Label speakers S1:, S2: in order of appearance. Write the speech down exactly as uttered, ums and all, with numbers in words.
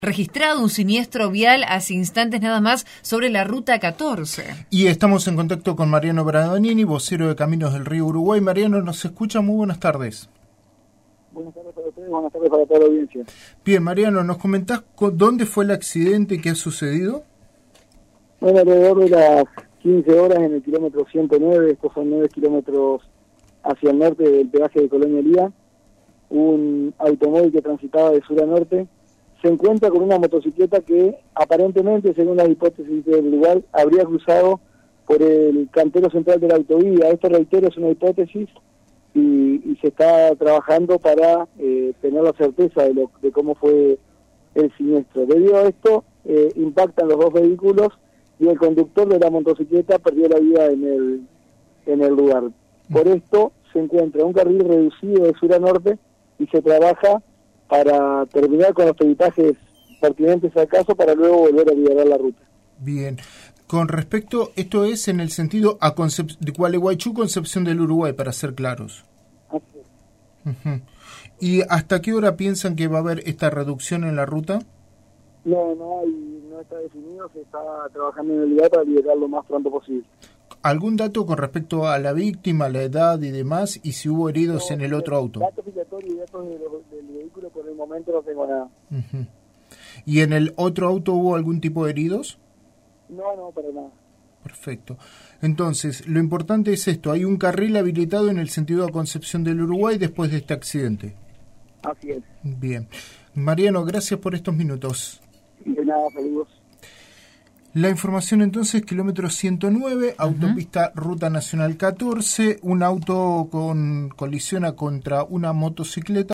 S1: Registrado un siniestro vial hace instantes nada más sobre la ruta catorce.
S2: Y estamos en contacto con Mariano Bradanini, vocero de Caminos del Río Uruguay. Mariano, ¿nos escucha? Muy buenas tardes.
S3: Buenas tardes para ustedes, buenas tardes para toda la audiencia.
S2: Bien, Mariano, ¿nos comentás dónde fue el accidente y qué ha sucedido?
S3: Bueno, alrededor de las quince horas en el kilómetro ciento nueve, estos son nueve kilómetros hacia el norte del peaje de Colonia Elía, un automóvil que transitaba de sur a norte se encuentra con una motocicleta que aparentemente, según las hipótesis del lugar, habría cruzado por el cantero central de la autovía. Esto, reitero, es una hipótesis y, y se está trabajando para eh, tener la certeza de, lo, de cómo fue el siniestro. Debido a esto, eh, impactan los dos vehículos y el conductor de la motocicleta perdió la vida en el, en el lugar. Por esto se encuentra un carril reducido de sur a norte y se trabaja para terminar con los peritajes pertinentes al caso para luego volver a liberar la ruta.
S2: Bien. Con respecto, esto es en el sentido a Concep- de Gualeguaychú, Concepción del Uruguay, para ser claros.
S3: Así es.
S2: Uh-huh. ¿Y hasta qué hora piensan que va a haber esta reducción en la ruta?
S3: No, no hay, no está definido, se está trabajando en el lugar para liberar lo más pronto posible.
S2: ¿Algún dato con respecto a la víctima, la edad y demás, y si hubo heridos no, en el otro auto?
S3: Datos filatorios y datos de lo, del vehículo por el momento no tengo nada.
S2: Uh-huh. ¿Y en el otro auto hubo algún tipo de heridos?
S3: No, no, para nada.
S2: Perfecto. Entonces, lo importante es esto, hay un carril habilitado en el sentido de Concepción del Uruguay después de este accidente.
S3: Así es.
S2: Bien. Mariano, gracias por estos minutos.
S3: De nada, saludos.
S2: La información entonces, kilómetro ciento nueve, uh-huh. Autopista Ruta Nacional catorce, un auto con colisiona contra una motocicleta.